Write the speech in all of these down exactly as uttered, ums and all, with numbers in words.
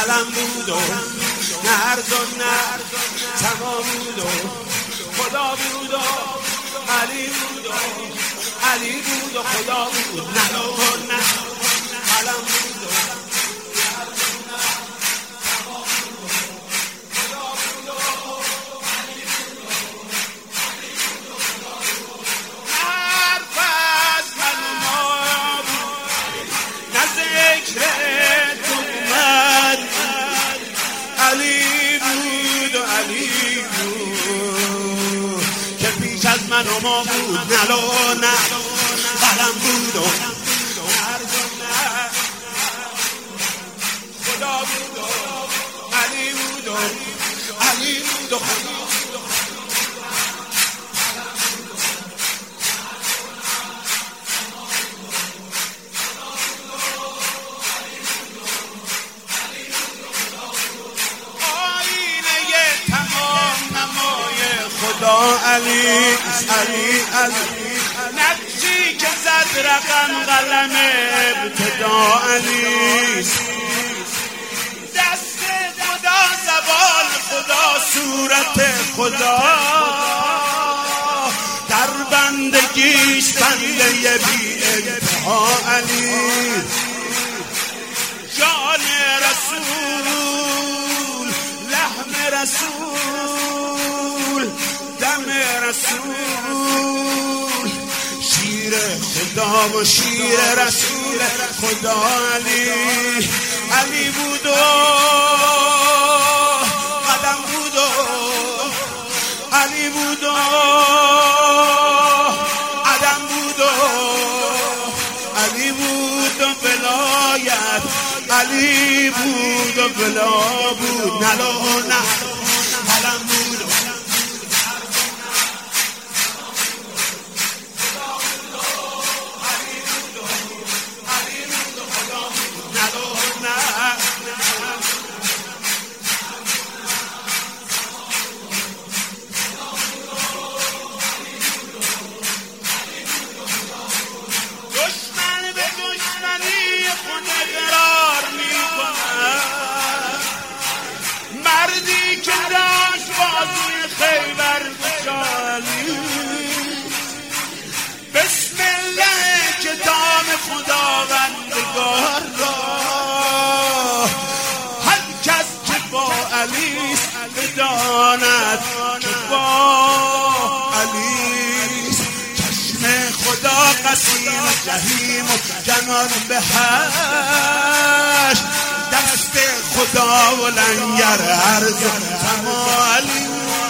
قلم بود و نه ارز و نه تمام بود و خدا بود و علی بود و علی بود و خدا بود نه و نه قلم بود و علی بود و علی بود که پیش از من و ما بود نلو نه قلم بود و خدا بود و علی بود و علی بود و خدا خدا علی علی علی نقشی که زد رقم قلم ابتدا علی دست خدا زبان خدا صورت خدا در بندگیش بنده بی انتها علی جان رسول لحم رسول دم رسول شیر خدا و شیر رسول خدا علی علی بود و قدم بود و علی بود و عدم بود و علی بود و ولایت علی بود و بلا بود نلو نه قلم بود و مردی که داشت بازوی خیبر بشالی بسم الله کتاب خداوندگار را هر کس که با علیست بداند که با علیست چشم خدا قسیم جهیم و جنان به هشت دست خدا و لنگر عرض تمالی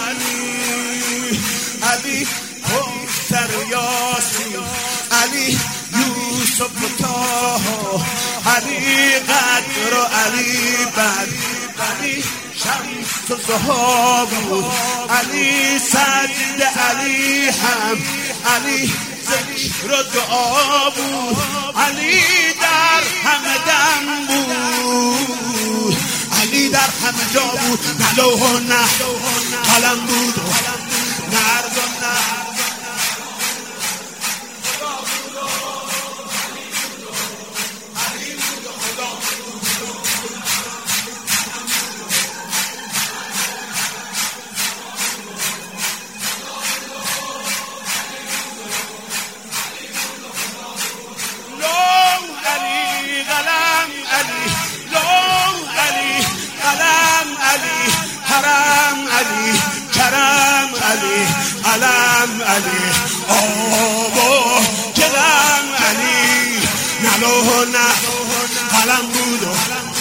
علی کوثر یاسین علی یوسف طه علی قدر و علی بد علی شمس و ضحی بود علی سجد علی هم علی ذکر و دعا بود علی در همه دم بود علی در همه جا بود نه لوح و نه قلم بود نه ارز و نه حرم علی کرم علی علم علی آب و گلم علی نلوح و نه قلم بود و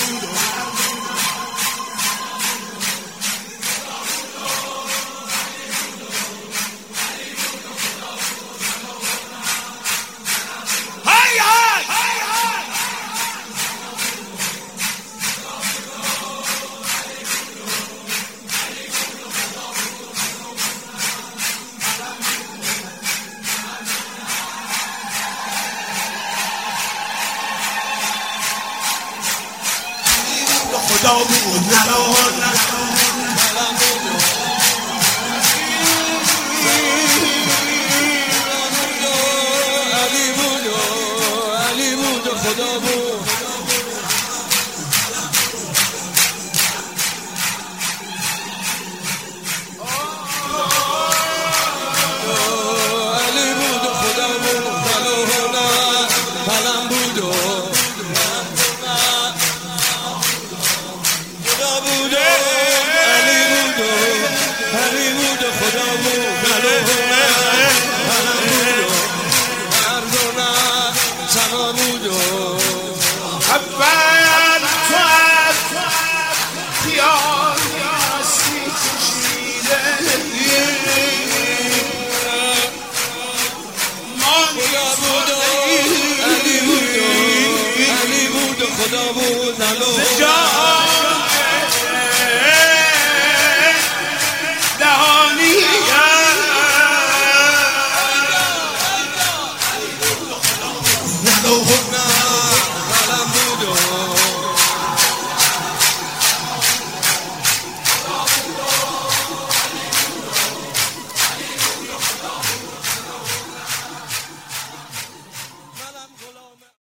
خدا بود نلوح و نه قلم بود علی بود علی بود خدا بود نلو نه